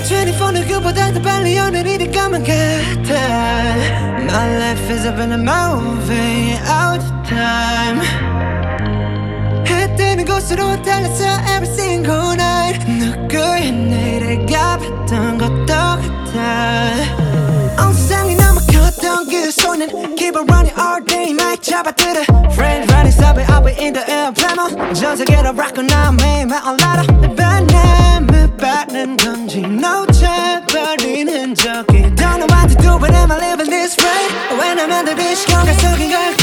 24 누구보다 더 빨리 오늘이 돼가면 같아. My life is up in a movie all the time. 해 뜨는 곳으로 달렸어 every single night. 누구의 내일을 가봤던 것도 같아. 온 세상이 너무 컸던 그 손은 Keep on running all day night 잡아들어 Friends running stop it up in the air plano 전 세계로 rock now 매일만 올라라 내 바람을 받는 건지 놓쳐버리는 적이 Don't know what to do but am I living this right When I'm under this 시간가 속인 걸